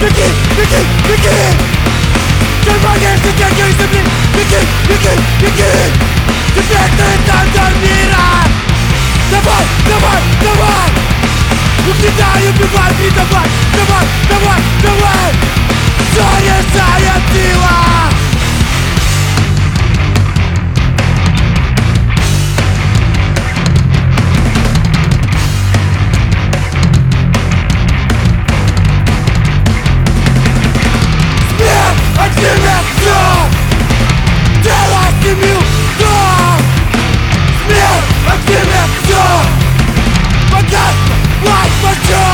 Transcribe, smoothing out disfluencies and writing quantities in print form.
беги, беги, беги! Червонейший тягивай земли, беги, беги, беги! Теперь ты центр мира! Давай, давай, давай! Угнетай, убивай, предавай! Давай, давай, давай! Все решает сила! От тебя все! Тело стремил, да! Смерть от тебя все! Погасно, власть почет!